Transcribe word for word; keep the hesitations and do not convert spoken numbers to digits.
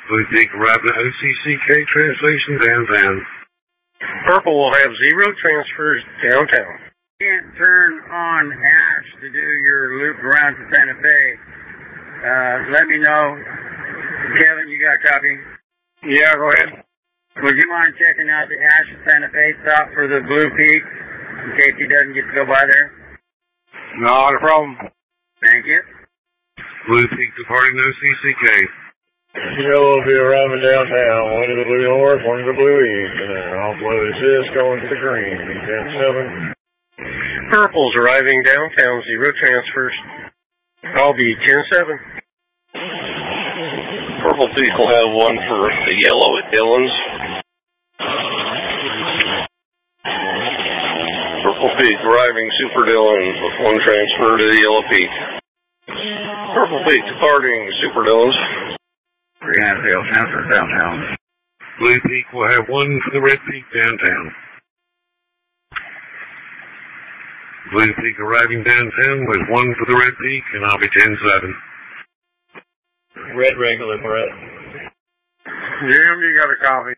Blue Peak arriving at O C C K translation downtown. Purple will have zero transfers downtown. Can't turn on hash to do your loop around to Santa Fe. Uh, let me know. Kevin, you got a copy? Yeah, go ahead. Would you mind checking out the hash of Santa Fe stop for the Blue Peak in case he doesn't get to go by there? Not a problem. Thank you. Blue Peak departing O C C K. Yellow will be arriving downtown, one to the blue north, one to the blue east, and then off load assist going to the green, ten seven. Purple's arriving downtown, zero transfers. I'll be ten seven. Purple Peak will have one for the yellow at Dillon's. Purple Peak arriving Super Dillon with one transfer to the Yellow Peak. Purple Peak departing Super Dillon's. We're going to have zero transfers downtown. Blue Peak will have one for the Red Peak downtown. Blue Peak arriving downtown with one for the Red Peak, and I'll be ten seven. Red regular, Brett. Jim, you got a copy?